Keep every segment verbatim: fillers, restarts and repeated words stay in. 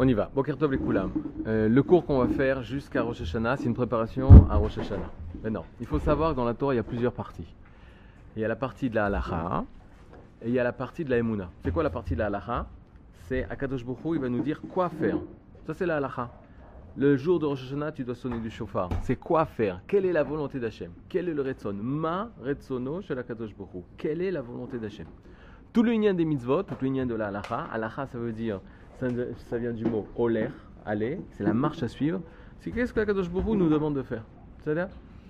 On y va. Boker Tov les Koulam. Euh, le cours qu'on va faire jusqu'à Rosh Hashanah, c'est une préparation à Rosh Hashanah. Maintenant, il faut savoir que dans la Torah, il y a plusieurs parties. Il y a la partie de la halacha et il y a la partie de la Emouna. C'est quoi la partie de la halacha? C'est Akadosh Baruch Hu, il va nous dire quoi faire. Ça, c'est la halacha. Le jour de Rosh Hashanah, tu dois sonner du shofar. C'est quoi faire? Quelle est la volonté d'Hachem? Quel est le Retson? Ma Retsono shel Akadosh Baruch Hu. Quelle est la volonté d'Hachem? Tout le lien des mitzvot, tout le lien de la halacha. Halacha, ça veut dire, ça, ça vient du mot oler, aller, c'est la marche à suivre. C'est qu'est-ce que Akadosh Baruch Hu nous demande de faire. C'est-à-dire,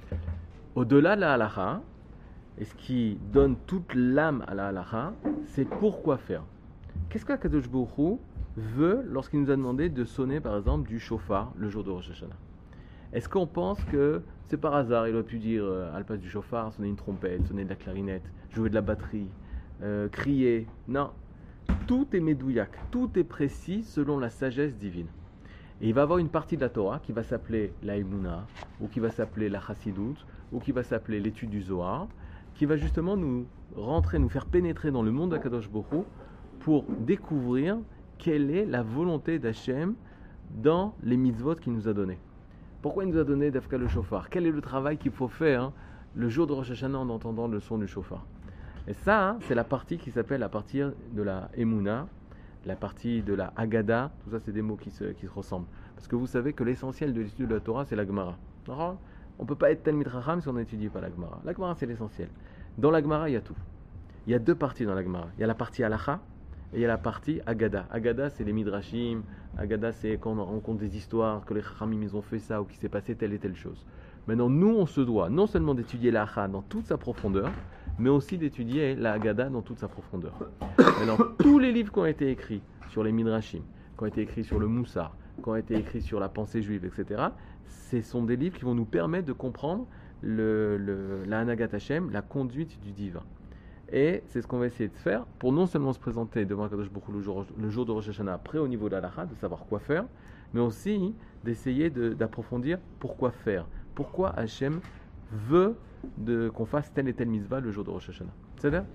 au-delà de la halacha, et ce qui donne toute l'âme à la halacha, c'est pourquoi faire. Qu'est-ce que Akadosh Baruch Hu veut lorsqu'il nous a demandé de sonner par exemple du shofar le jour de Rosh Hashanah? Est-ce qu'on pense que c'est par hasard, il aurait pu dire euh, à la place du shofar, sonner une trompette, sonner de la clarinette, jouer de la batterie, euh, crier? Non, tout est médouillac, tout est précis selon la sagesse divine. Et il va avoir une partie de la Torah qui va s'appeler la Emouna, ou qui va s'appeler la Chassidut, ou qui va s'appeler l'étude du Zohar, qui va justement nous rentrer, nous faire pénétrer dans le monde d'Akadosh Baruch Hu pour découvrir quelle est la volonté d'Hachem dans les mitzvot qu'il nous a donnés. Pourquoi il nous a donné d'Afka le shofar? Quel est le travail qu'il faut faire hein, le jour de Rosh Hashanah en entendant le son du shofar? Et ça, hein, c'est la partie qui s'appelle la partie de la Emouna, la partie de la Haggadah. Tout ça, c'est des mots qui se, qui se ressemblent. Parce que vous savez que l'essentiel de l'étude de la Torah, c'est la Gemara. On ne peut pas être Talmid Chacham si on n'étudie pas la Gemara. La Gemara, c'est l'essentiel. Dans la Gemara, il y a tout. Il y a deux parties dans la Gemara. Il y a la partie Halacha, et il y a la partie Haggadah. Haggadah, c'est les Midrashim. Haggadah, c'est quand on rencontre des histoires, que les Chachamim, ils ont fait ça, ou qu'il s'est passé telle et telle chose. Maintenant, nous, on se doit non seulement d'étudier la Halacha dans toute sa profondeur, mais aussi d'étudier la Haggadah dans toute sa profondeur. Maintenant, tous les livres qui ont été écrits sur les Midrashim, qui ont été écrits sur le Moussar, qui ont été écrits sur la pensée juive, et cetera, ce sont des livres qui vont nous permettre de comprendre le, le, la Hanagat Hashem, la conduite du divin. Et c'est ce qu'on va essayer de faire pour non seulement se présenter devant Akadosh Baruch Hu le jour, le jour de Rosh Hashanah, après au niveau de la halacha, de savoir quoi faire, mais aussi d'essayer de, d'approfondir pourquoi faire. Pourquoi Hachem veut de, qu'on fasse telle et telle mitzvah le jour de Rosh Hashanah. C'est ça?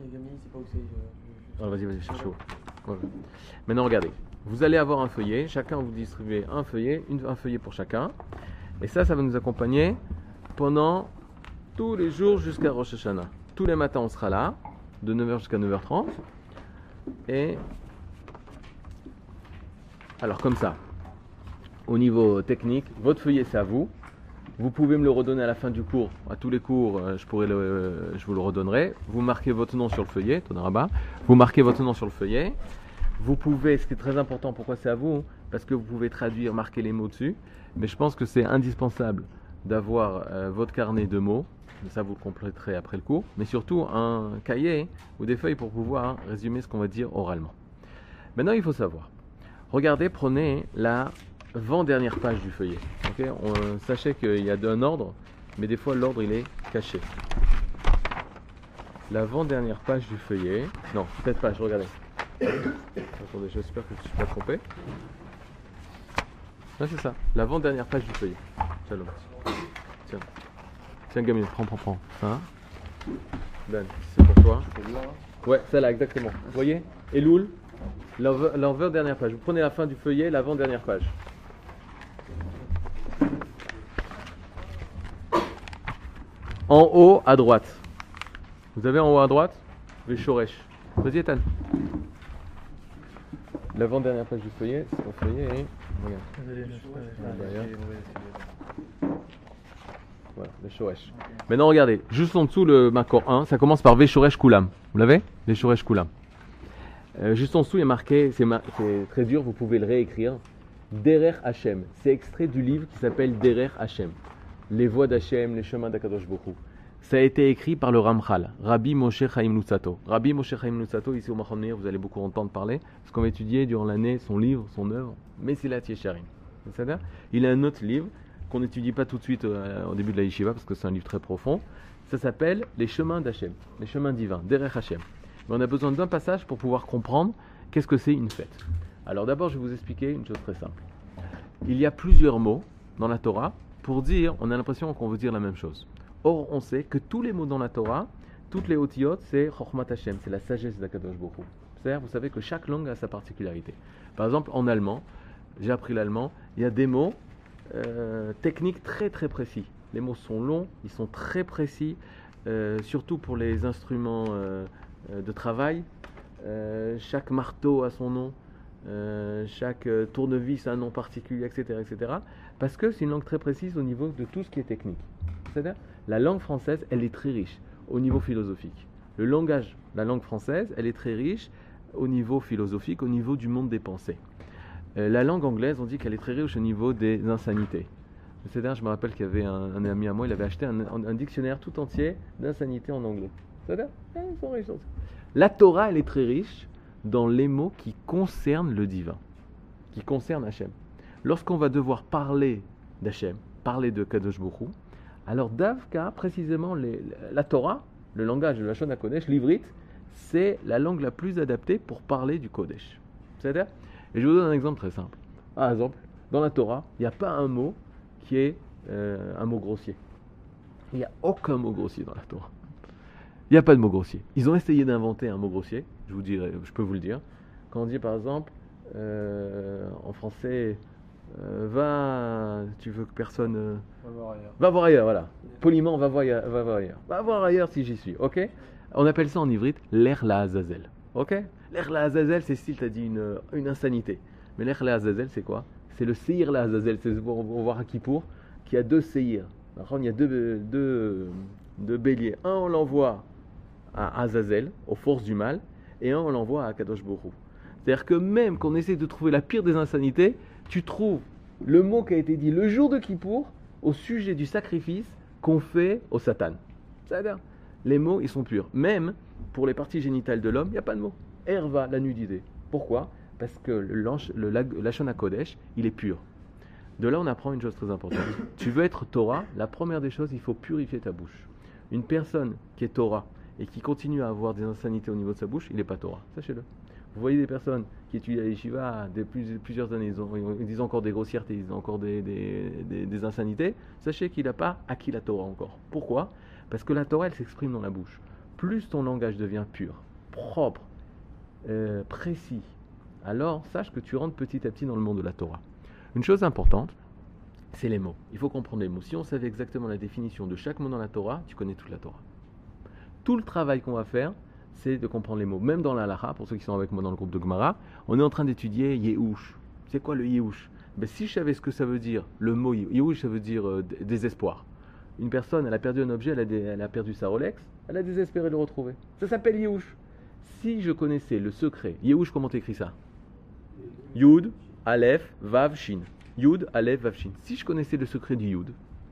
Alors vas-y, vas-y, cherche chaud. Voilà. Maintenant, regardez. Vous allez avoir un feuillet. Chacun vous distribuez un feuillet, une, un feuillet pour chacun. Et ça, ça va nous accompagner pendant tous les jours jusqu'à Rosh Hashanah. Tous les matins, on sera là, de neuf heures jusqu'à neuf heures trente. Et alors, comme ça, au niveau technique, votre feuillet, c'est à vous. Vous pouvez me le redonner à la fin du cours. À tous les cours, je, pourrai le, je vous le redonnerai. Vous marquez votre nom sur le feuillet. Vous marquez votre nom sur le feuillet. Vous pouvez, ce qui est très important, pourquoi c'est à vous? Parce que vous pouvez traduire, marquer les mots dessus. Mais je pense que c'est indispensable d'avoir euh, votre carnet de mots. Ça, vous le compléterez après le cours. Mais surtout, un cahier ou des feuilles pour pouvoir résumer ce qu'on va dire oralement. Maintenant, il faut savoir. Regardez, prenez la avant-dernière page du feuillet. Okay, on, sachez qu'il y a un ordre, mais des fois l'ordre il est caché. L'avant-dernière page du feuillet. Non, cette page, regardez. Attendez, j'espère que je ne suis pas trompé. Non, c'est ça. L'avant-dernière page du feuillet. Tiens, tiens. Tiens, gamine, prends, prends, prends. Hein? Ben, c'est pour toi. Ouais, celle-là, exactement. Vous voyez? Et Loul, l'avant-dernière page. Vous prenez la fin du feuillet, l'avant-dernière page. En haut à droite. Vous avez en haut à droite les Shoresh. Vas-y, Ethan. L'avant-dernière page du feuillet, c'est ton feuillet et. Regarde. Voilà, les Shoresh. Maintenant, regardez, juste en dessous, le Makor un, ça commence par Veshoresh Kulam. Vous l'avez? Les Shoresh Kulam. Euh, juste en dessous, il y a marqué, c'est, mar- c'est très dur, vous pouvez le réécrire. Derer Hashem. C'est extrait du livre qui s'appelle Derer Hashem. Les voies d'Hachem, les chemins d'Akadosh Baruch Hu. Ça a été écrit par le Ramchal, Rabbi Moshe Chaim Luzzatto. Rabbi Moshe Chaim Luzzatto, ici au Machon Meir, vous allez beaucoup entendre parler, parce qu'on va étudier durant l'année son livre, son œuvre, Mesilat Yesharim. C'est-à-dire, il a un autre livre qu'on n'étudie pas tout de suite euh, au début de la Yeshiva, parce que c'est un livre très profond. Ça s'appelle Les chemins d'Hachem, les chemins divins, Derer Hashem. Mais on a besoin d'un passage pour pouvoir comprendre qu'est-ce que c'est une fête. Alors d'abord, je vais vous expliquer une chose très simple. Il y a plusieurs mots dans la Torah pour dire, on a l'impression qu'on veut dire la même chose. Or, on sait que tous les mots dans la Torah, toutes les otiyot, c'est Chochmat Hashem, c'est la sagesse d'Akadosh Baruch Hu. C'est-à-dire, vous savez que chaque langue a sa particularité. Par exemple, en allemand, j'ai appris l'allemand, il y a des mots euh, techniques très très précis. Les mots sont longs, ils sont très précis, euh, surtout pour les instruments euh, de travail. Euh, chaque marteau a son nom, euh, chaque euh, tournevis a un nom particulier, et cetera, et cetera. Parce que c'est une langue très précise au niveau de tout ce qui est technique. C'est-à-dire, la langue française, elle est très riche au niveau philosophique. Le langage, la langue française, elle est très riche au niveau philosophique, au niveau du monde des pensées. Euh, la langue anglaise, on dit qu'elle est très riche au niveau des insanités. C'est-à-dire, je me rappelle qu'il y avait un, un ami à moi, il avait acheté un, un, un dictionnaire tout entier d'insanités en anglais. C'est-à-dire, ils sont riches. La Torah, elle est très riche dans les mots qui concernent le divin, qui concernent Hachem. Lorsqu'on va devoir parler d'Hachem, parler de Kadosh Baruch Hu, alors Davka, précisément, les, la Torah, le langage de la Shon HaKodesh, l'ivrite, c'est la langue la plus adaptée pour parler du Kodesh. C'est-à-dire, et je vous donne un exemple très simple. Par exemple, dans la Torah, il n'y a pas un mot qui est euh, un mot grossier. Il n'y a aucun mot grossier dans la Torah. Il n'y a pas de mot grossier. Ils ont essayé d'inventer un mot grossier, je vous dirai, je peux vous le dire. Quand on dit par exemple, euh, en français, euh, va, tu veux que personne... Euh, va voir ailleurs. Va voir ailleurs, voilà. Poliment, va voir, va voir ailleurs. Va voir ailleurs si j'y suis, ok? On appelle ça en ivrite l'air la Azazel, ok? L'air la Azazel, c'est style, t'as dit une, une insanité. Mais l'air la Azazel, c'est quoi? C'est le Seir la Azazel, c'est pour voir à Kippour, qui a deux Seir. Il y a deux, deux, deux béliers. Un, on l'envoie à Azazel, aux forces du mal, et un, on l'envoie à Kadosh Baruch Hu. C'est-à-dire que même qu'on essaie de trouver la pire des insanités, tu trouves le mot qui a été dit le jour de Kippour au sujet du sacrifice qu'on fait au Satan. C'est-à-dire, les mots, ils sont purs. Même pour les parties génitales de l'homme, il n'y a pas de mot. Herva, la nudité. Pourquoi? Parce que le, le, le Lashon HaKodesh, il est pur. De là, on apprend une chose très importante. Tu veux être Torah, la première des choses, il faut purifier ta bouche. Une personne qui est Torah et qui continue à avoir des insanités au niveau de sa bouche, il n'est pas Torah. Sachez-le. Vous voyez des personnes qui étudient à l'Yeshiva depuis plusieurs années, ils, ont, ils disent encore des grossièretés, ils disent encore des, des, des, des insanités. Sachez qu'il n'a pas acquis la Torah encore. Pourquoi? Parce que la Torah, elle s'exprime dans la bouche. Plus ton langage devient pur, propre, euh, précis, alors sache que tu rentres petit à petit dans le monde de la Torah. Une chose importante, c'est les mots. Il faut comprendre les mots. Si on savait exactement la définition de chaque mot dans la Torah, tu connais toute la Torah. Tout le travail qu'on va faire, c'est de comprendre les mots. Même dans la halakha, pour ceux qui sont avec moi dans le groupe de Gemara, on est en train d'étudier Yehush. C'est quoi le Yehush? Ben, si je savais ce que ça veut dire, le mot Yehush, ça veut dire euh, désespoir. Une personne, elle a perdu un objet, elle a, des, elle a perdu sa Rolex, elle a désespéré de le retrouver. Ça s'appelle Yehush. Si je connaissais le secret, Yehush, comment t'écris ça? Yud, Aleph, Vav, Shin. Yud, Aleph, Vav, Shin. Si je connaissais le secret du Yud,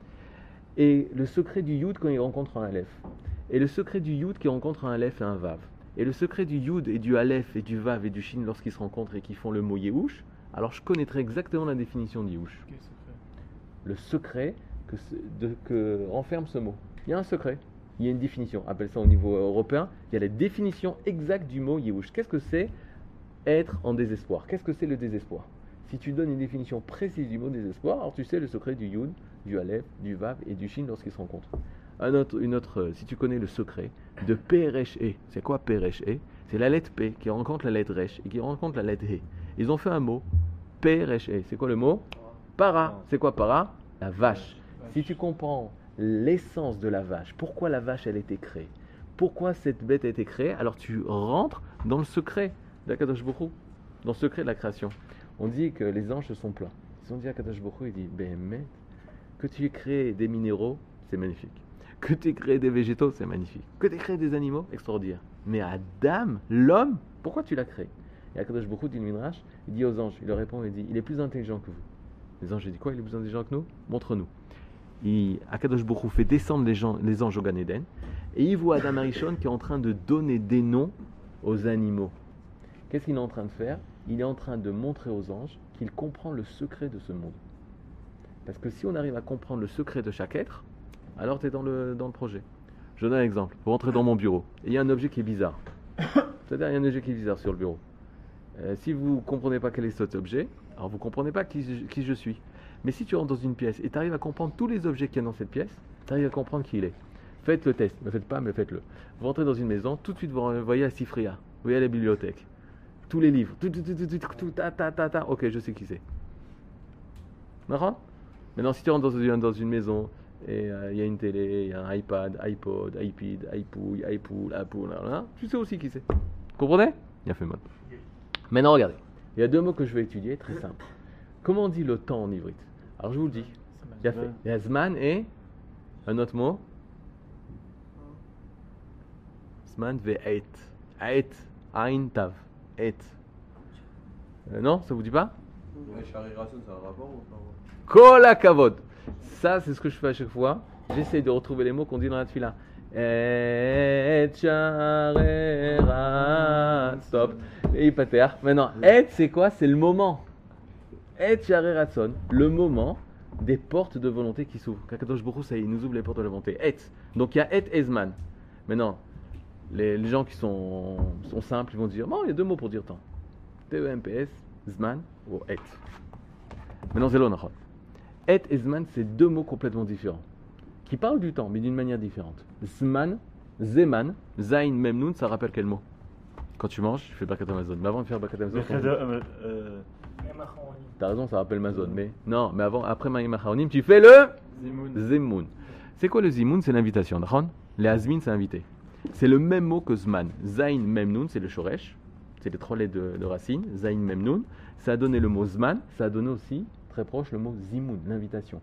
et le secret du Yud quand il rencontre un Aleph, et le secret du Yud qui rencontre un Aleph et un Vav, et le secret du Yud et du Aleph et du Vav et du Shin lorsqu'ils se rencontrent et qu'ils font le mot Yehush, alors je connaîtrais exactement la définition de Yehush. Quel secret? Le secret que, de, que renferme ce mot. Il y a un secret, il y a une définition. Appelle ça au niveau européen, il y a la définition exacte du mot Yehush. Qu'est-ce que c'est être en désespoir? Qu'est-ce que c'est le désespoir? Si tu donnes une définition précise du mot désespoir, alors tu sais le secret du Yud, du Aleph, du Vav et du Shin lorsqu'ils se rencontrent. Un autre, une autre, si tu connais le secret de P R H E, c'est quoi P R H E? C'est la lettre P qui rencontre la lettre Resh et qui rencontre la lettre He. Ils ont fait un mot, P R H E. C'est quoi le mot? Para. C'est quoi para? La vache. Si tu comprends l'essence de la vache, pourquoi la vache elle a été créée, pourquoi cette bête a été créée, alors tu rentres dans le secret d'Akadosh Baruch Hu, dans le secret de la création. On dit que les anges se sont plaints. Ils ont dit à Akadosh Baruch Hu, il dit, ben mais que tu aies créé des minéraux, c'est magnifique. Que tu aies créé des végétaux, c'est magnifique. Que tu aies créé des animaux, extraordinaire. Mais Adam, l'homme, pourquoi tu l'as créé? Et Akadosh Baruch Hu dit le Midrash, il dit aux anges, il leur répond, il dit, il est plus intelligent que vous. Les anges, il dit quoi? Il est plus intelligent que nous? Montre-nous. Il, Akadosh Baruch Hu fait descendre les, gens, les anges au Gan Eden, et il voit Adam Arishon qui est en train de donner des noms aux animaux. Qu'est-ce qu'il est en train de faire? Il est en train de montrer aux anges qu'il comprend le secret de ce monde. Parce que si on arrive à comprendre le secret de chaque être, alors tu es dans le, dans le projet. Je donne un exemple. Vous rentrez dans mon bureau, et il y a un objet qui est bizarre. C'est-à-dire, il y a un objet qui est bizarre sur le bureau. Euh, si vous ne comprenez pas quel est cet objet, alors vous ne comprenez pas qui, qui je suis. Mais si tu rentres dans une pièce et tu arrives à comprendre tous les objets qu'il y a dans cette pièce, tu arrives à comprendre qui il est. Faites le test. Ne le faites pas, mais faites-le. Vous rentrez dans une maison, tout de suite vous voyez à Sifria, vous voyez à la bibliothèque. Tous les livres, tout, tout, tout, tout, tout, tout, ta, ta, ta, ta. Ok, je sais qui c'est. D'accord? Maintenant, si tu rentres dans une, dans une maison et il euh, y a une télé, il y a un iPad, iPod, iPad, iPouille, iPool, Apple, là, là, tu sais aussi qui c'est. Vous comprenez? Il a fait mal. Maintenant, regardez. Il y a deux mots que je vais étudier, très simple. Comment on dit le temps en ivrite? Alors, je vous le dis. Il y a, fait, il y a Zman et un autre mot. Zman ve'et. Aet. Ain tav. Et. Euh, non, ça vous dit pas? Shari Rasson, ça a un rapport ou pas? Kol hakavod. Ça, c'est ce que je fais à chaque fois. J'essaie de retrouver les mots qu'on dit dans la tefila. Et charera. Stop. Et pater. Maintenant, et c'est quoi? C'est le moment. Et charera-son. Le moment des portes de volonté qui s'ouvrent. Kakadosh Baruch Hu, ça il nous ouvre les portes de la volonté. Et. Donc il y a et et zman. Maintenant, les, les gens qui sont, sont simples, ils vont dire bon, il y a deux mots pour dire temps. T E M P S, zman ou et. Maintenant, c'est l'onachon. Et et zman, c'est deux mots complètement différents, qui parlent du temps, mais d'une manière différente. Zman, zeman, zain, memnoun, ça rappelle quel mot? Quand tu manges, tu fais Birkat Hamazon. Mais avant de faire Birkat Hamazon, t'as raison, ça rappelle Mazon. Mais non, mais avant, après Mayim Acharonim, tu fais le Zemoun. C'est quoi le Zemoun? C'est l'invitation. Les Azmin, c'est invité. C'est le même mot que Zman. Zain, memnoun, c'est le Shoresh. C'est les trois lettres de, de racine. Zain, memnoun. Ça a donné le mot Zman. Ça a donné aussi, très proche, le mot Zimoun, l'invitation.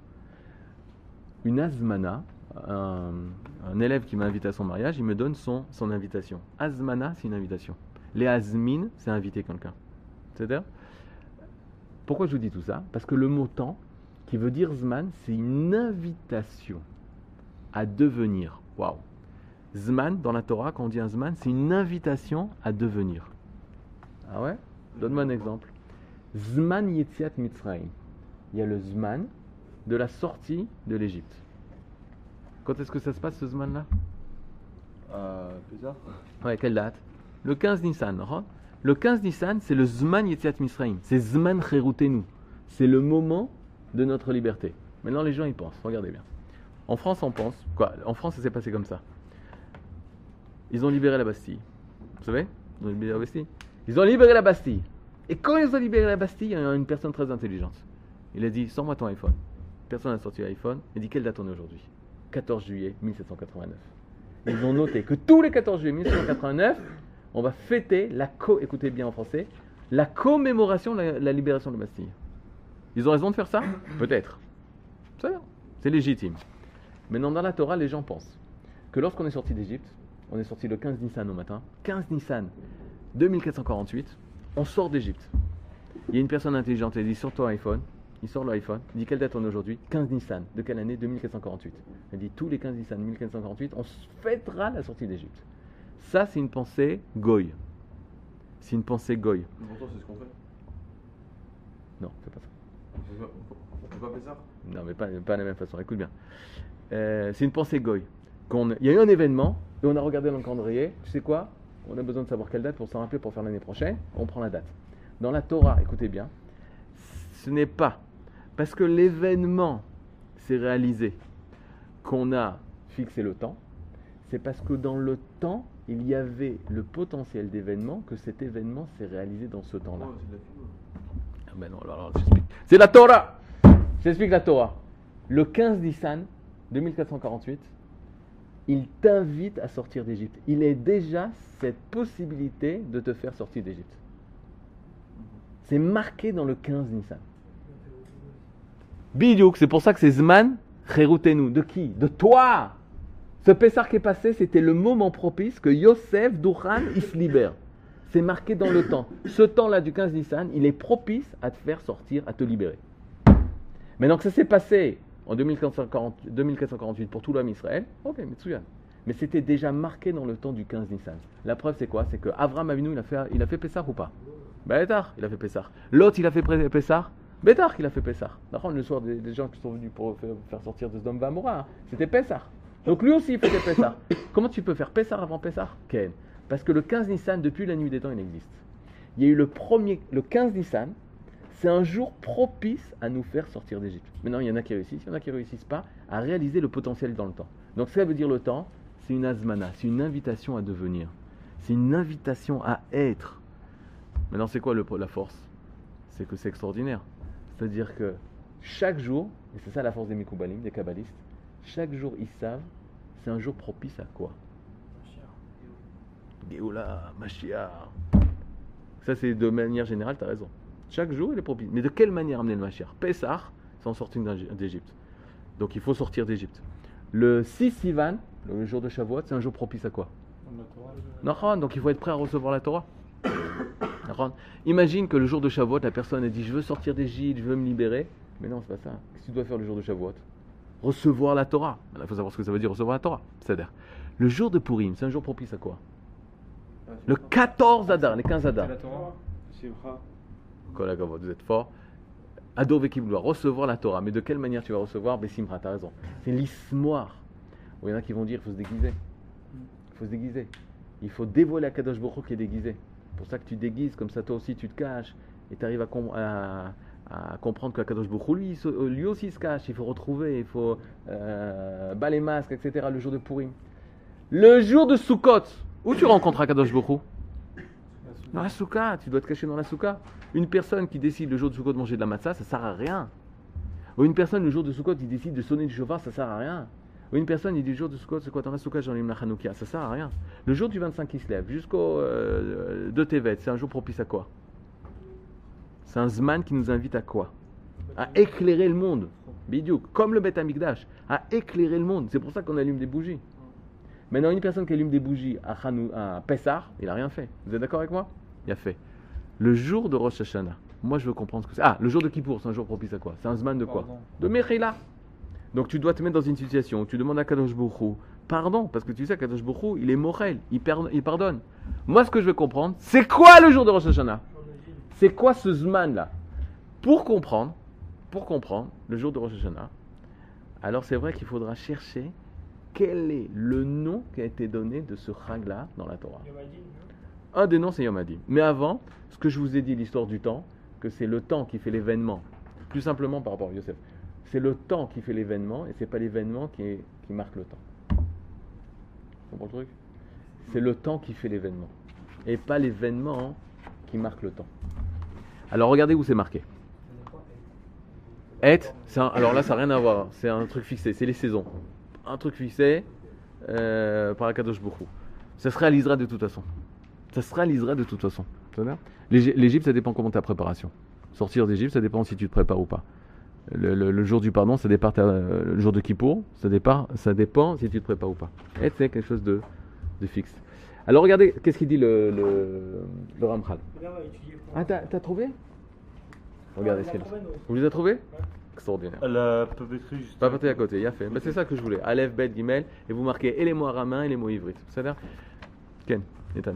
Une Azmana, un, un élève qui m'a invité à son mariage, il me donne son, son invitation. Azmana, c'est une invitation. Les Azmin, c'est inviter quelqu'un. C'est-à-dire, pourquoi je vous dis tout ça? Parce que le mot temps, qui veut dire Zman, c'est une invitation à devenir. Waouh! Zman, dans la Torah, quand on dit un Zman, c'est une invitation à devenir. Ah ouais? Donne-moi un exemple. Zman Yetziat Mitzrayim. Il y a le Zman de la sortie de l'Égypte. Quand est-ce que ça se passe, ce Zman-là? Euh, Pessah. Ouais, quelle date? Le quinze Nissan. Le quinze Nissan, c'est le Zman Yetziat Mitzrayim. C'est Zman Cherutenu. C'est le moment de notre liberté. Maintenant, les gens y pensent. Regardez bien. En France, on pense. Quoi? En France, ça s'est passé comme ça. Ils ont libéré la Bastille. Vous savez? Ils ont libéré la Bastille. Ils ont libéré la Bastille. Et quand ils ont libéré la Bastille, il y a une personne très intelligente. Il a dit, sors-moi ton iPhone. Personne n'a sorti l'iPhone. Il a dit, quelle date on est aujourd'hui? quatorze juillet mille sept cent quatre-vingt-neuf. Ils ont noté que tous les quatorze juillet mille sept cent quatre-vingt-neuf, on va fêter la co, écoutez bien en français, la commémoration de la, la libération de la Bastille. Ils ont raison de faire ça? Peut-être. C'est, c'est légitime. Maintenant, dans la Torah, les gens pensent que lorsqu'on est sorti d'Égypte, on est sorti le quinze Nissan au matin, quinze Nissan deux mille quatre cent quarante-huit, on sort d'Égypte. Il y a une personne intelligente, elle dit sur ton iPhone, il sort l'iPhone, il dit quelle date on est aujourd'hui? quinze Nissan, de quelle année? deux mille quatre cent quarante-huit. Elle dit tous les quinze Nissan mille quatre cent quarante-huit, on fêtera la sortie d'Égypte. Ça, c'est une pensée goy. C'est une pensée goy. Pourtant, c'est ce qu'on fait. Non, c'est pas ça. On peut pas faire ça? Non, mais pas, pas de la même façon. Écoute bien. Euh, c'est une pensée goy. Qu'on, il y a eu un événement et on a regardé dans le calendrier. Tu sais quoi? On a besoin de savoir quelle date pour s'en rappeler pour faire l'année prochaine. On prend la date. Dans la Torah, écoutez bien, ce n'est pas parce que l'événement s'est réalisé qu'on a fixé le temps. C'est parce que dans le temps, il y avait le potentiel d'événement que cet événement s'est réalisé dans ce temps-là. Oh, c'est de la film. Ah ben non, alors, alors, j'explique. C'est la Torah. J'explique la Torah. Le quinze Nissan deux mille quatre cent quarante-huit, il t'invite à sortir d'Égypte. Il est déjà cette possibilité de te faire sortir d'Égypte. C'est marqué dans le quinze Nissan. Bidiouk, c'est pour ça que c'est Zman Cherutenu. De qui? De toi. Ce Pessah qui est passé, c'était le moment propice que Yosef Douchan, il se libère. C'est marqué dans le temps. Ce temps-là du quinze Nissan, il est propice à te faire sortir, à te libérer. Maintenant que ça s'est passé en deux mille quatre cent quarante-huit pour tout l'homme Israël, ok, Mitsuyan. Mais c'était déjà marqué dans le temps du quinze Nissan. La preuve, c'est quoi? C'est que Avram Avinu, il a fait, il a fait Pessah ou pas? Bétar, il a fait Pessah. L'autre, il a fait Pessah. Bétar, il a fait Pessah. D'accord, le soir des, des gens qui sont venus pour faire, faire sortir de Sdom Vamora, hein, c'était Pessah. Donc lui aussi, il faisait Pessah. Comment tu peux faire Pessah avant Pessah? Ken. Parce que le quinze Nissan, depuis la nuit des temps, il existe. Il y a eu le premier, le quinze Nissan, c'est un jour propice à nous faire sortir d'Égypte. Maintenant, il y en a qui réussissent, il y en a qui ne réussissent pas à réaliser le potentiel dans le temps. Donc, ça veut dire le temps, c'est une azmana, c'est une invitation à devenir. C'est une invitation à être. Maintenant, c'est quoi le, la force? C'est que c'est extraordinaire. C'est-à-dire que chaque jour, et c'est ça la force des Mikoubalim, des Kabbalistes, chaque jour ils savent, c'est un jour propice à quoi? Géoula, Mashiach. Ça c'est de manière générale, tu as raison. Chaque jour il est propice. Mais de quelle manière amener le Mashiach? Pessah, c'est en sortir d'Égypte. Donc il faut sortir d'Égypte. Le six Sivan, le jour de Shavuot, c'est un jour propice à quoi? Non, donc il faut être prêt à recevoir la Torah. Imagine que le jour de Shavuot, la personne a dit je veux sortir d'Égypte, je veux me libérer. Mais non, c'est pas ça. Qu'est-ce que tu dois faire le jour de Shavuot? Recevoir la Torah. Il faut savoir ce que ça veut dire recevoir la Torah. C'est-à-dire, le jour de Purim, c'est un jour propice à quoi? Le quatorze Adar, les quinze Adar. Vous êtes fort. Ado Vekib doit recevoir la Torah. Mais de quelle manière tu vas recevoir? Bessimra, tu as raison. C'est l'ismoir. Il y en a qui vont dire il faut se déguiser. Il faut se déguiser. Il faut dévoiler à Kadosh Baruch Hu qui est déguisé. C'est pour ça que tu déguises, comme ça toi aussi tu te caches. Et tu arrives à, com- à, à comprendre que Kadosh Baruch Hu, lui, lui aussi se cache. Il faut retrouver, il faut euh, bas les masques, et cetera. Le jour de Purim. Le jour de Sukkot, où tu rencontres Kadosh Baruch Hu? Dans la Soukha, tu dois te cacher dans la Soukha. Une personne qui décide le jour de Sukkot de manger de la matzah, ça sert à rien. Ou une personne le jour de Sukkot, il décide de sonner du chauffard, ça sert à rien. Ou une personne, il dit le jour de Sukkot, c'est quoi? Dans la Soukha, j'en ai la Hanoukia, ça sert à rien. Le jour du vingt-cinq qui se lève, jusqu'au euh, de Tevet, c'est un jour propice à quoi? C'est un Zman qui nous invite à quoi? À éclairer le monde. Bidiouk, comme le Beth Amikdash, à éclairer le monde. C'est pour ça qu'on allume des bougies. Maintenant, une personne qui allume des bougies à, Hanou, à Pessah, il n'a rien fait. Vous êtes d'accord avec moi? Il a fait. Le jour de Rosh Hashanah, moi je veux comprendre ce que c'est. Ah, le jour de Kippour, c'est un jour propice à quoi? C'est un Zman de quoi? De Mechila. Donc tu dois te mettre dans une situation où tu demandes à Kadosh Baruch Hu pardon, parce que tu sais, Kadosh Baruch Hu, il est morel, il, per- il pardonne. Moi, ce que je veux comprendre, c'est quoi le jour de Rosh Hashanah? C'est quoi ce Zman là? Pour comprendre, pour comprendre le jour de Rosh Hashanah, alors c'est vrai qu'il faudra chercher quel est le nom qui a été donné de ce Chag là dans la Torah. Un des noms, c'est Yom Hadin. Mais avant, ce que je vous ai dit, l'histoire du temps, que c'est le temps qui fait l'événement, plus simplement par rapport à Yosef, c'est le temps qui fait l'événement et c'est pas l'événement qui, est, qui marque le temps. Tu comprends le truc? C'est le temps qui fait l'événement et pas l'événement qui marque le temps. Alors regardez où c'est marqué. Et, c'est un, alors là ça n'a rien à voir, c'est un truc fixé, c'est les saisons. Un truc fixé euh, par Akadosh Baruch Hu. Ça se réalisera de toute façon. Ça se réalisera de toute façon. L'Égypte, ça dépend comment ta préparation. Sortir d'Égypte, ça dépend si tu te prépares ou pas. Le, le, le jour du pardon, ça dépend. Euh, le jour de Kippour, ça dépend, ça dépend si tu te prépares ou pas. Et c'est quelque chose de, de fixe. Alors regardez, qu'est-ce qu'il dit le, le, le Ramchal. Ah, t'as, t'as trouvé? Regardez ce qu'il dit. Vous les avez trouvés? Extraordinaire. Elle a peu écrit juste. Pas parti à côté, il a fait. Ben, c'est ça que je voulais. Aleph, Bet, Gimel, et vous marquez et les mots araméens et les mots ivrites. C'est-à-dire Ken, Ethan.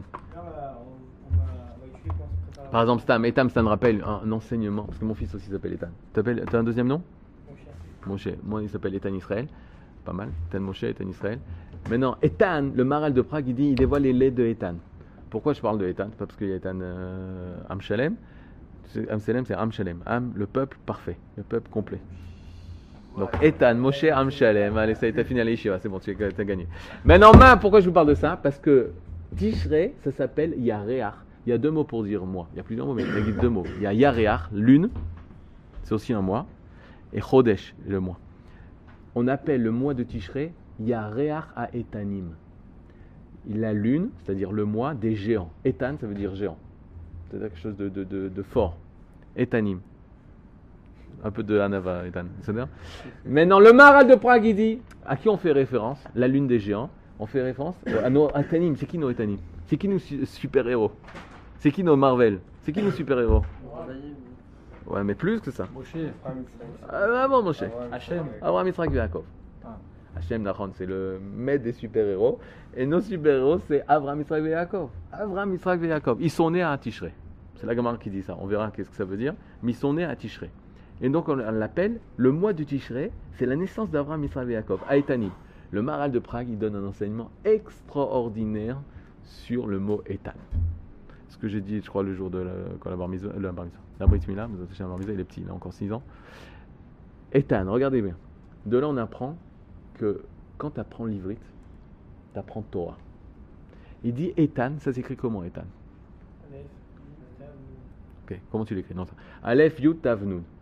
Par exemple, Stam, Etam, ça me rappelle un, un enseignement, parce que mon fils aussi s'appelle Ethan. T'as un deuxième nom? Moshe. Moi, il s'appelle Ethan Israël. Pas mal. Ethan Moshe, Ethan Israël. Maintenant, Ethan, le maral de Prague, il dit, il dévoile les laits de Ethan. Pourquoi je parle de Ethan? Pas parce qu'il y a Ethan euh, Am Shalem. Am Shalem, c'est Am Shalem. Am, le peuple parfait, le peuple complet. Donc, Ethan, Moshe, Am Shalem. Allez, ça y est, t'as fini à l'Yeshiva, c'est bon, tu as gagné. Maintenant, ma, pourquoi je vous parle de ça? Parce que Tishrei, ça s'appelle Yareach. Il y a deux mots pour dire mois. Il y a plusieurs mots, mais il y a deux mots. Il y a Yareach, lune, c'est aussi un mois, et Chodesh, le mois. On appelle le mois de Tishrei Yareach à Etanim. La lune, c'est-à-dire le mois des géants. Etan, ça veut dire géant. C'est-à-dire quelque chose de, de, de, de fort. Etanim. Un peu de Hanava, Etan. C'est-à-dire maintenant, le Maharal de Prague, il dit, à qui on fait référence? La lune des géants. On fait référence à nos Etanim. C'est qui nos Etanim? C'est qui nos super-héros? C'est qui nos Marvel? C'est qui nos super-héros? Ouais, mais plus que ça. Moshe, Ah, bon, Moshe. Hachem. Abraham, Yitzhak, Yaakov. Hachem, Nachon, c'est le maître des super-héros. Et nos super-héros, c'est Abraham, Yitzhak et Yaakov. Abraham, Yitzhak et Yaakov. Ils sont nés à Tishrei. C'est la Gemara qui dit ça. On verra qu'est-ce que ça veut dire. Mais ils sont nés à Tishrei. Et donc, on l'appelle le mois du Tishrei. C'est la naissance d'Abraham, Yitzhak et Yaakov. À Etanim. Le Maharal de Prague, il donne un enseignement extraordinaire sur le mot Etan. Ce que j'ai dit, je crois, le jour de la, quand la bar mitzvah, la bar mitzvah, la brit milah, vous attachez la bar mitzvah, il est petit, il a encore six ans. Etan, regardez bien. De là, on apprend que quand tu apprends l'ivrite, tu apprends Torah. Il dit Etan, ça s'écrit comment Etan? Ok, comment tu l'écris? Non, ça. Aleph, Yud, Tav, Nun.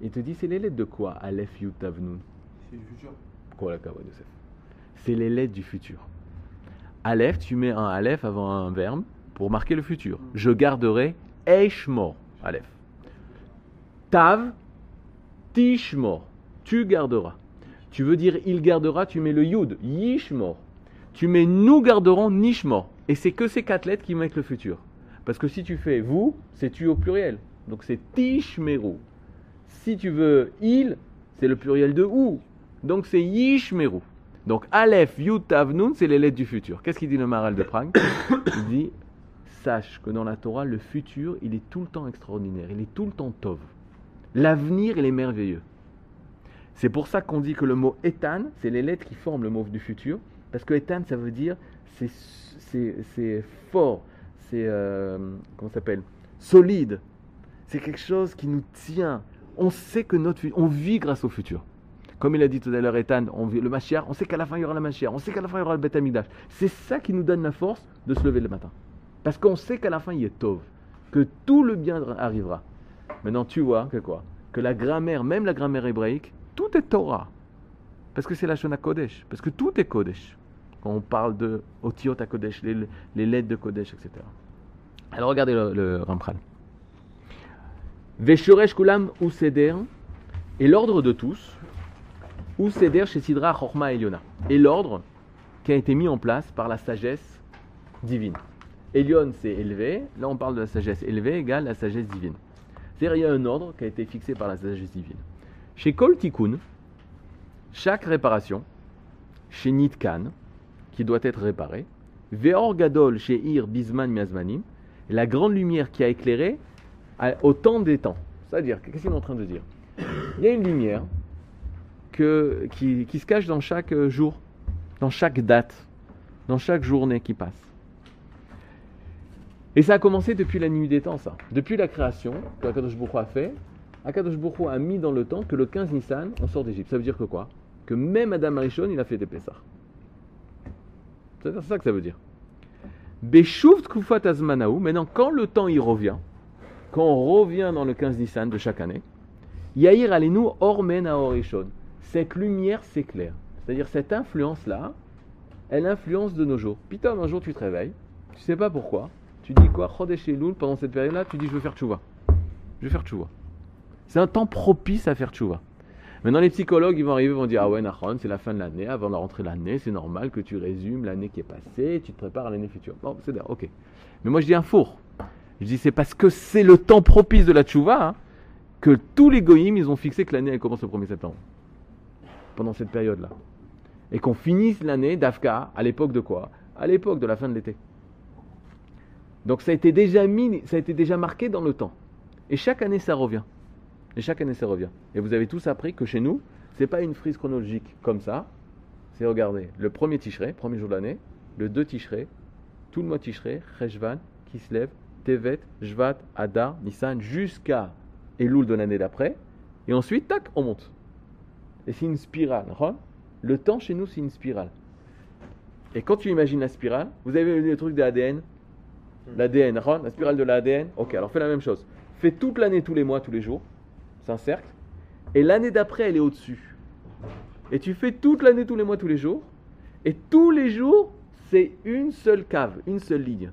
Il te dit, c'est les lettres de quoi? Aleph, Yud, Tav, Nun. C'est le futur. Quoi la kavod, Yosef? C'est les lettres du futur. Aleph, tu mets un Aleph avant un verbe pour marquer le futur. Je garderai Eishmor. Aleph. Tav, Tishmor. Tu garderas. Tu veux dire il gardera, tu mets le Yud, Yishmor. Tu mets nous garderons, Nishmor. Et c'est que ces quatre lettres qui mettent le futur. Parce que si tu fais vous, c'est tu au pluriel. Donc c'est Tishmeru. Si tu veux il, c'est le pluriel de ou. Donc c'est Yishmeru. Donc Aleph, Yud, Tav, Nun, c'est les lettres du futur. Qu'est-ce qu'il dit le Maharal de Prague? Il dit, sache que dans la Torah, le futur, il est tout le temps extraordinaire. Il est tout le temps tov. L'avenir, il est merveilleux. C'est pour ça qu'on dit que le mot Etan, c'est les lettres qui forment le mot du futur. Parce que Etan, ça veut dire, c'est, c'est, c'est fort, c'est, euh, comment ça s'appelle, solide. C'est quelque chose qui nous tient. On sait que notre, on vit grâce au futur. Comme il a dit tout à l'heure, Etan, on vit, le Mashiach, on sait qu'à la fin il y aura la Mashiach, on sait qu'à la fin il y aura le Beth Amikdash. C'est ça qui nous donne la force de se lever le matin. Parce qu'on sait qu'à la fin il y a Tov, que tout le bien arrivera. Maintenant tu vois que quoi? Que la grammaire, même la grammaire hébraïque, tout est Torah. Parce que c'est la Shona Kodesh. Parce que tout est Kodesh. Quand on parle de Otiot à Kodesh, les, les lettres de Kodesh, et cetera. Alors regardez le, le Ramchal. Veshoresh Kulam ou Seder, et l'ordre de tous, ou Seder chez Sidra Chorma Eliona. Et l'ordre qui a été mis en place par la sagesse divine. Elion, c'est élevé. Là, on parle de la sagesse élevée égale la sagesse divine. C'est-à-dire, il y a un ordre qui a été fixé par la sagesse divine. Chez Kol Tikkun, chaque réparation, chez Nitkan, qui doit être réparée, Veor Gadol chez Ir Bisman Miazmanim, la grande lumière qui a éclairé au temps des temps. C'est-à-dire, qu'est-ce qu'il est en train de dire? Il y a une lumière que, qui, qui se cache dans chaque jour, dans chaque date, dans chaque journée qui passe. Et ça a commencé depuis la nuit des temps, ça. Depuis la création que Akadosh Baruch Hu a fait, Akadosh Baruch Hu a mis dans le temps que le quinze Nissan, on sort d'Égypte. Ça veut dire que quoi? Que même Adam Arishon, il a fait des Pessah. C'est ça que ça veut dire. Beshuv Tkufat Azmanahu, maintenant quand le temps il revient, quand on revient dans le quinze Nissan de chaque année, Yair Alenu Ormen Aorishon, cette lumière s'éclaire. C'est-à-dire cette influence-là, elle influence de nos jours. Pitom, un jour tu te réveilles, tu sais pas pourquoi, tu dis quoi? Chodesh Elul, pendant cette période-là, tu dis je veux faire tchouva. Je veux faire tchouva. C'est un temps propice à faire tchouva. Maintenant, les psychologues, ils vont arriver, ils vont dire ah ouais, Nachon, c'est la fin de l'année, avant de rentrer l'année, c'est normal que tu résumes l'année qui est passée, et tu te prépares à l'année future. Bon, c'est d'accord, ok. Mais moi, je dis un four. Je dis c'est parce que c'est le temps propice de la tchouva hein, que tous les goïms, ils ont fixé que l'année elle commence le premier septembre. Pendant cette période-là. Et qu'on finisse l'année d'Afka à l'époque de quoi? À l'époque de la fin de l'été. Donc ça a été déjà mis, ça a été déjà marqué dans le temps. Et chaque année, ça revient. Et chaque année, ça revient. Et vous avez tous appris que chez nous, c'est pas une frise chronologique comme ça. C'est, regardez, le premier Tishrei, premier jour de l'année, le deux Tishrei, tout le mois Tishrei, Cheshvan, Kislev, Tevet, Shvat, Adar, Nissan, jusqu'à Elul de l'année d'après. Et ensuite, tac, on monte. Et c'est une spirale. Le temps chez nous, c'est une spirale. Et quand tu imagines la spirale, vous avez vu le truc de l'A D N, l'A D N, la spirale de l'A D N. Ok, alors fais la même chose. Fais toute l'année, tous les mois, tous les jours. C'est un cercle. Et l'année d'après, elle est au-dessus. Et tu fais toute l'année, tous les mois, tous les jours. Et tous les jours, c'est une seule cave, une seule ligne.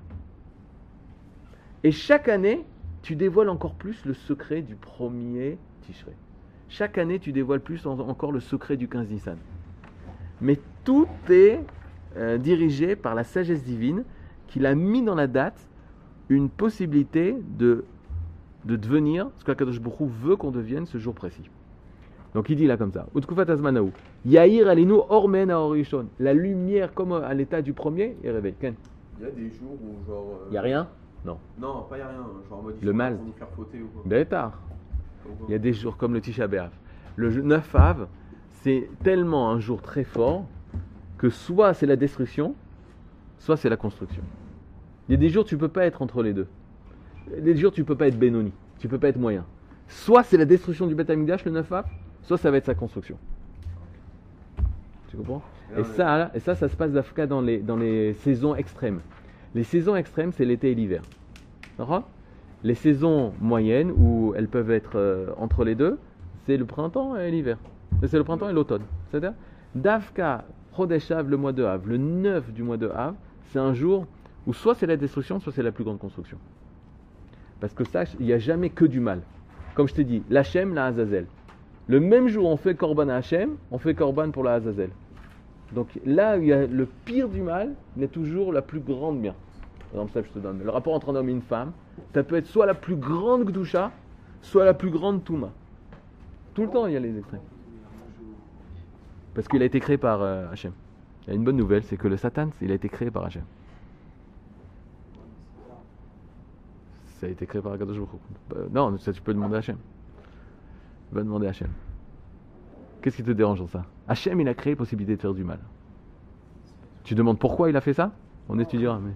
Et chaque année, tu dévoiles encore plus le secret du premier Tishrei. Chaque année, tu dévoiles plus en, encore le secret du quinze Nissan. Mais tout est euh, dirigé par la sagesse divine qu'il a mis dans la date une possibilité de, de devenir ce qu'Akadosh Baruch Hu veut qu'on devienne ce jour précis. Donc il dit là comme ça, Utkufat Azmanahu, Yair Alinu Ormen Aorishon, la lumière comme à l'état du premier est réveillée. Ken? Il y a des jours où genre... Euh... Il n'y a rien? Non. Non, pas il n'y a rien. Genre en mode le mal. Pour nous faire fauter ou quoi. Bêtard. Il y a des jours comme le Tisha B'Av. Le neuf Av, c'est tellement un jour très fort que soit c'est la destruction, soit c'est la construction. Il y a des jours tu ne peux pas être entre les deux. Il y a des jours tu ne peux pas être Benoni, tu ne peux pas être moyen. Soit c'est la destruction du Beth Amikdash le neuf Av, soit ça va être sa construction. Tu comprends? Et, et ça, et ça, ça se passe d'Afka dans les, dans les saisons extrêmes. Les saisons extrêmes, c'est l'été et l'hiver. D'accord? Les saisons moyennes, où elles peuvent être euh, entre les deux, c'est le printemps et l'hiver. C'est le printemps et l'automne. C'est-à-dire, Davka, Chodesh Av, le mois de Av, le neuf du mois de Av, c'est un jour où soit c'est la destruction, soit c'est la plus grande construction. Parce que ça, il n'y a jamais que du mal. Comme je t'ai dit, l'Hachem, la Azazel. Le même jour, on fait Korban à Hachem, on fait Korban pour la Azazel. Donc là où il y a le pire du mal, il y a toujours la plus grande bien. Par exemple, ça, je te donne. Le rapport entre un homme et une femme, ça peut être soit la plus grande Gdusha, soit la plus grande Touma. Tout le temps, il y a les extraits. Parce qu'il a été créé par euh, Hachem. Il y a une bonne nouvelle, c'est que le Satan, il a été créé par Hachem. Ça a été créé par Akadosh Baruch Hu. Euh, non, ça tu peux demander à Hachem. Va demander à Hachem. Qu'est-ce qui te dérange dans ça? Hachem, il a créé la possibilité de faire du mal. Tu demandes pourquoi il a fait ça? On étudiera. Mais...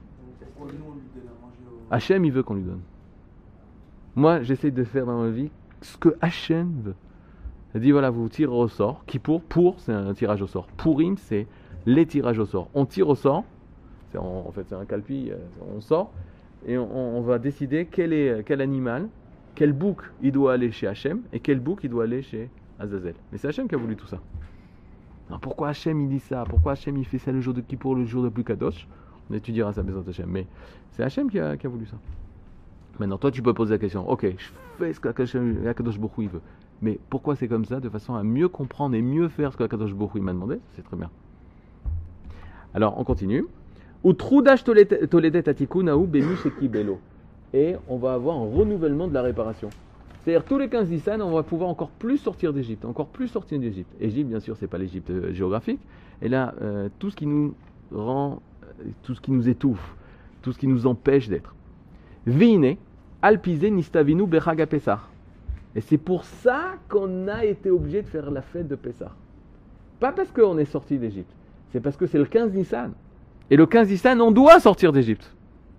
Hachem, il veut qu'on lui donne. Moi, j'essaie de faire dans ma vie ce que Hachem veut. Il dit voilà, vous tirez au sort. Kippour, pour, c'est un tirage au sort. Purim, c'est les tirages au sort. On tire au sort. C'est en, en fait, c'est un calpi. On sort et on, on va décider quel est quel animal, quel bouc il doit aller chez Hachem et quel bouc il doit aller chez Azazel. Mais c'est Hachem qui a voulu tout ça. Alors pourquoi Hachem il dit ça? Pourquoi Hachem il fait ça le jour de Kippour, le jour de plus Kadosh? On étudiera ça, maison Hachem. Mais c'est Hachem qui a, qui a voulu ça. Maintenant, toi, tu peux poser la question. Ok, je fais ce qu'Akadosh Baruch Hu il veut. Mais pourquoi c'est comme ça? De façon à mieux comprendre et mieux faire ce qu'Akadosh Baruch Hu m'a demandé. C'est très bien. Alors, on continue. Utrudash toledet atikunahu bemi shekibelo. Et on va avoir un renouvellement de la réparation. C'est-à-dire tous les quinze Nissan, on va pouvoir encore plus sortir d'Égypte, encore plus sortir d'Égypte. Égypte, bien sûr, c'est pas l'Égypte euh, géographique. Et là, euh, tout ce qui nous rend, euh, tout ce qui nous étouffe, tout ce qui nous empêche d'être. Vine, alpizé nistavinu bechaga Pessah. Et c'est pour ça qu'on a été obligé de faire la fête de Pessah. Pas parce qu'on est sorti d'Égypte, c'est parce que c'est le quinze Nissan. Et le quinze Nissan, on doit sortir d'Égypte.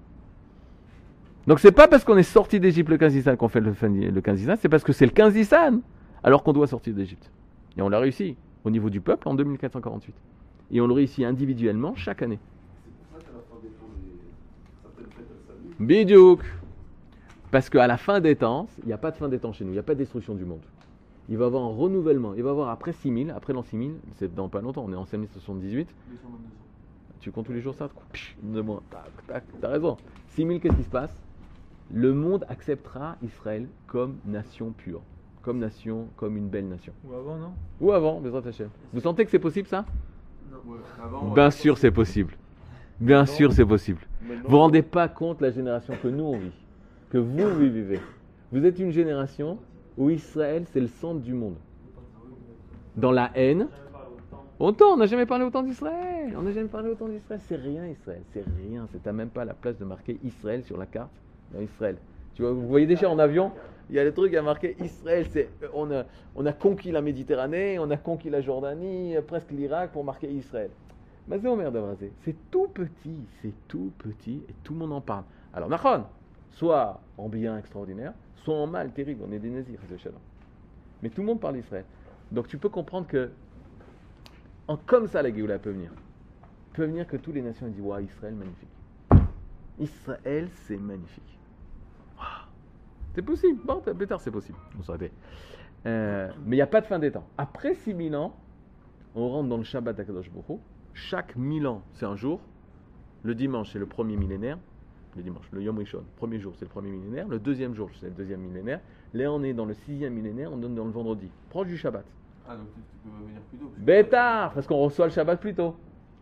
Donc c'est pas parce qu'on est sorti d'Égypte le quinze Nissan qu'on fait le, le quinze Nissan, c'est parce que c'est le quinze Nissan alors qu'on doit sortir d'Égypte. Et on l'a réussi au niveau du peuple en deux mille quatre cent quarante-huit. Et on le réussit individuellement chaque année. C'est pour ça qu'à la fin des temps, les... certaines fêtes, elles s'annulent. Bidiouk. Parce qu'à la fin des temps, il n'y a pas de fin des temps chez nous, il n'y a pas de destruction du monde. Il va y avoir un renouvellement. Il va y avoir après six mille, après l'an six mille, c'est dans pas longtemps, on est en cinq mille soixante-dix-huit. Tu comptes tous les jours ça? De moins. Tac, tac, t'as raison. six mille, qu'est-ce qui se passe? Le monde acceptera Israël comme nation pure, comme nation, comme une belle nation. Ou avant, non? Ou avant, Bezrat Hashem. Vous sentez que c'est possible ça? Non. Ouais, avant, Bien ouais. sûr c'est possible. Bien Non. sûr c'est possible. Maintenant, Vous ne vous rendez pas compte la génération que nous on vit, que vous, vous vivez. Vous êtes une génération où Israël c'est le centre du monde. Dans la haine. Autant, on n'a jamais parlé autant d'Israël. On n'a jamais parlé autant d'Israël. C'est rien Israël, c'est rien. C'est même pas la place de marquer Israël sur la carte. Dans Israël. Tu vois, vous voyez déjà en avion, il y a des trucs à marquer Israël. C'est, on, a, on a conquis la Méditerranée, on a conquis la Jordanie, presque l'Irak pour marquer Israël. Mais c'est Omer Davrazé. C'est tout petit, c'est tout petit et tout le monde en parle. Alors, Nachon, soit en bien extraordinaire, soit en mal terrible. On est des nazirs, mais tout le monde parle d'Israël. Donc tu peux comprendre que, en, comme ça, la Géoula peut venir. Peut venir que toutes les nations disent waouh, Israël, magnifique. Israël, c'est magnifique. C'est possible, bon, plus tard c'est possible. On s'arrête. Euh, mais il n'y a pas de fin des temps. Après six mille ans, on rentre dans le Shabbat d'Akadosh Baruch Hu. Chaque mille ans, c'est un jour. Le dimanche, c'est le premier millénaire. Le dimanche, le Yom Rishon, premier jour, c'est le premier millénaire. Le deuxième jour, c'est le deuxième millénaire. Là, on est dans le sixième millénaire, on donne dans le vendredi, proche du Shabbat. Ah, donc tu tu peux venir plus tôt. parce que- Bêtard, parce qu'on reçoit le Shabbat plus tôt.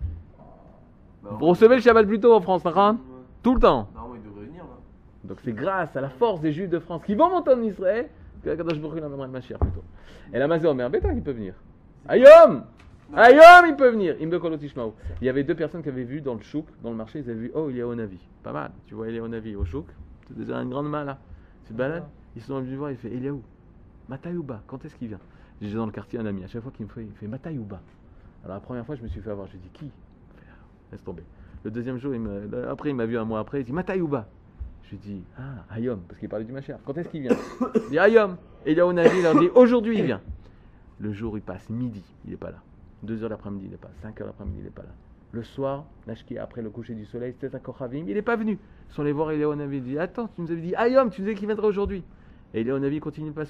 Bah, Vous recevez le Shabbat plus tôt en France, Nachon? Ouais. Tout le temps. Normalement, il devrait venir là. Donc c'est grâce à la force des Juifs de France qui vont monter en Israël que la Kadosh Baruch Hu amènera le Mashiach plutôt. Et la Mazé Omer, bêta, il peut venir. Ayom Ayom, il peut venir. Imbe Kolot Ishmael. Il y avait deux personnes qui avaient vu dans le chouk, dans le marché, ils avaient vu, oh, il est au Navi. Pas mal. Tu vois, il est au Navi, au chouk. C'est déjà une grande main là. Tu te balades, ils sont venus voir, il fait, il est où? Matayouba, quand est-ce qu'il vient? J'ai dans le quartier un ami, à chaque fois qu'il me fait, il fait Matayouba. Alors la première fois, je me suis fait avoir, je lui ai dit, qui? Laisse tomber. Le deuxième jour, il me... après, il m'a vu un mois après, il dit Matayouba. Je lui dis, ah, Ayom, parce qu'il parlait du Mashiach. Quand est-ce qu'il vient? Il dit Ayom. Et il est au Navi, il leur dit, aujourd'hui il vient. Le jour, il passe midi, il n'est pas là. deux heures l'après-midi, il n'est pas là. cinq heures l'après-midi, il n'est pas là. Le soir, Nashki, après le coucher du soleil, c'était à Kochavim, il n'est pas venu. Ils sont allés voir, il est au Navi, il dit, attends, tu nous avais dit Ayom, tu nous disais qu'il viendrait aujourd'hui. Et il est au Navi, il continue le pasouk.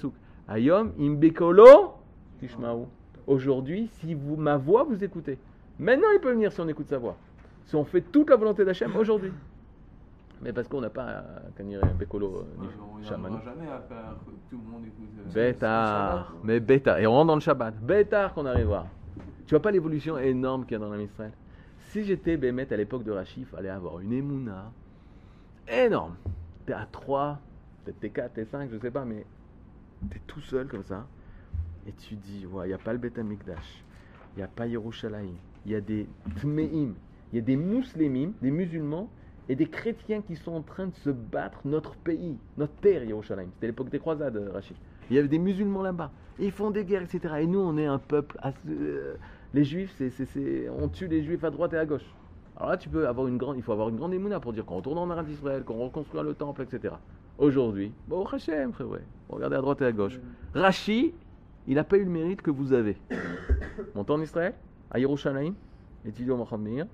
Ayom imbekolo tishmaou. Aujourd'hui, si vous, ma voix, vous écoutez. Maintenant, il peut venir si on écoute sa voix. Si on fait toute la volonté d'Hachem aujourd'hui. Mais parce qu'on n'a pas un Bekolo ni Shaman. On n'arrivera jamais à faire que tout le monde écoute. euh, Bétar, mais Bétar. Et on rentre dans le Shabbat. Bétar qu'on arrivera. Tu vois pas l'évolution énorme qu'il y a dans la Israël. Si j'étais Bémet à l'époque de Rashi, il fallait avoir une émouna énorme. T'es à trois, peut-être t'es quatre, t'es cinq, je sais pas, mais t'es tout seul comme ça. Et tu dis, il ouais, n'y a pas le Beth Amikdash, il n'y a pas Yerushalayim, il y a des Tmeim, il y a des Mouslémim, des musulmans, et des chrétiens qui sont en train de se battre notre pays, notre terre, Yerushalayim. C'était l'époque des croisades, Rachid. Il y avait des musulmans là-bas, et ils font des guerres, et cetera. Et nous, on est un peuple, euh, les juifs, c'est, c'est, c'est, on tue les juifs à droite et à gauche. Alors là, tu peux avoir une grande, il faut avoir une grande émouna pour dire qu'on retourne en Eretz Israël, qu'on reconstruit le temple, et cetera. Aujourd'hui, bon, Hachem, frère, ouais. Regardez à droite et à gauche. Rachi, il n'a pas eu le mérite que vous avez. Montez en Israël, à Yerushalayim, étudiez au Mohammed,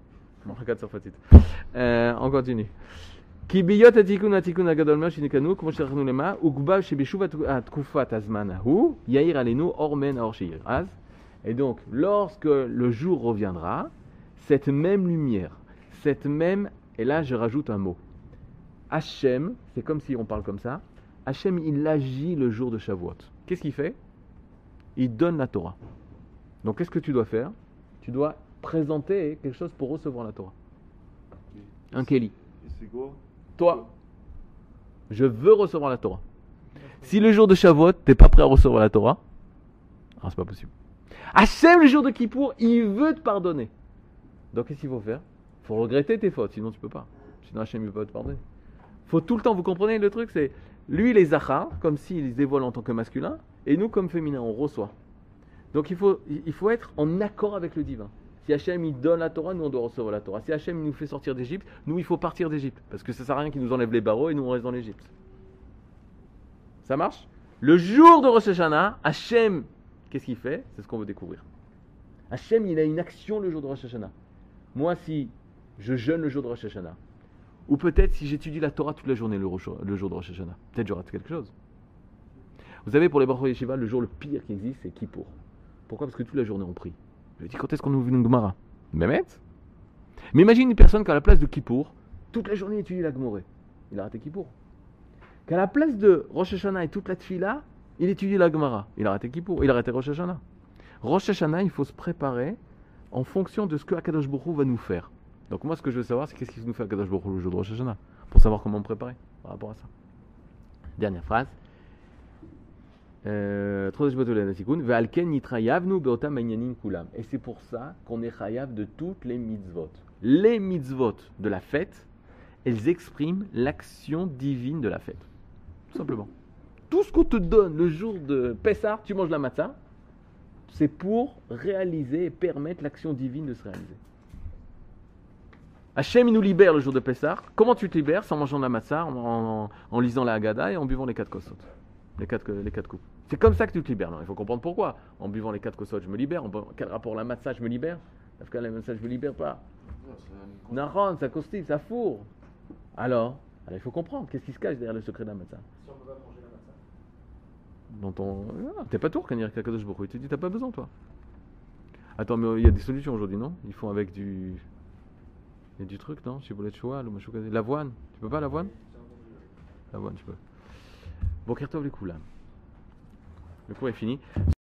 euh, on continue. Ki biyot atikun atikun agadol ma shinikanu כמו ששכחנו למה וגבל שבשוב התקופת הזמן ההוא יאיר עלינו אור מן האור שאיר. אז, et donc, lorsque le jour reviendra, cette même lumière, cette même, et là je rajoute un mot, Hachem, c'est comme si on parle comme ça, Hachem il agit le jour de Shavuot. Qu'est-ce qu'il fait? Il donne la Torah. Donc qu'est-ce que tu dois faire? Tu dois présenter quelque chose pour recevoir la Torah. Un Kéli. Et c'est quoi? Toi, je veux recevoir la Torah. Si le jour de Shavuot, tu n'es pas prêt à recevoir la Torah, alors c'est pas possible. Hachem, le jour de Kippour, il veut te pardonner. Donc qu'est-ce qu'il faut faire? Il faut regretter tes fautes, sinon tu peux pas. Sinon Hachem, il ne peut pas te pardonner. Il faut tout le temps, vous comprenez le truc, c'est lui les Zachar, comme s'il se dévoile en tant que masculin, et nous comme féminin, on reçoit. Donc il faut, il faut être en accord avec le divin. Si Hachem il donne la Torah, nous on doit recevoir la Torah. Si Hachem il nous fait sortir d'Égypte, nous il faut partir d'Égypte. Parce que ça ne sert à rien qu'il nous enlève les barreaux et nous on reste dans l'Égypte. Ça marche? Le jour de Rosh Hashanah, Hachem, qu'est-ce qu'il fait? C'est ce qu'on veut découvrir. Hachem il a une action le jour de Rosh Hashanah. Moi si je jeûne le jour de Rosh Hashanah, ou peut-être si j'étudie la Torah toute la journée le, le jour de Rosh Hashanah, peut-être je rate quelque chose. Vous savez, pour les Bachor Yeshiva, le jour le pire qui existe, c'est Kippour. Pourquoi? Parce que toute la journée on prie. Je dis, quand est-ce qu'on ouvre une Gemara? Mehmet. Mais imagine une personne qui, à la place de Kippour, toute la journée étudie la Gemoré. Il a raté Kippour. Qu'à la place de Rosh Hashanah et toute la Tfila, il étudie la Gemara. Il a raté Kippour. Il a raté Rosh Hashanah. Rosh Hashanah, il faut se préparer en fonction de ce que Akadosh Baruch Hu va nous faire. Donc moi, ce que je veux savoir, c'est qu'est-ce qu'il nous fait Akadosh Baruch Hu le jour de Rosh Hashanah, pour savoir comment me préparer par rapport à ça. Dernière phrase. Et c'est pour ça qu'on est chayav de toutes les mitzvot. Les mitzvot de la fête, elles expriment l'action divine de la fête. Tout simplement. Tout ce qu'on te donne le jour de Pessah, tu manges la matzah, c'est pour réaliser et permettre l'action divine de se réaliser. Hachem, il nous libère le jour de Pessah. Comment tu te libères? En mangeant la matzah, en, en, en lisant la Haggadah et en buvant les quatre kosot. Les quatre, les quatre coupes. C'est comme ça que tu te libères. Non, il faut comprendre pourquoi. En buvant les quatre kosot, je me libère. En, quel rapport la matzah, je me libère? Parce que la matzah, je me libère pas. Naran, ça constille, ça fourre. Alors, alors, il faut comprendre. Qu'est-ce qui se cache derrière le secret de la matzah? Si on ne peut pas manger la matzah. Dans ton... Ah, t'es pas tour quand il y a Kadosh Baruch Hu. Il te dit, t'as pas besoin, toi. Attends, mais il y a des solutions aujourd'hui, non? Ils font avec du... Il y a du truc, non? Chibolet choual ou machouka. L'avoine. Tu peux pas l'avoine? L'avoine, tu peux. Bon, Kertov les coups là. Le cours est fini.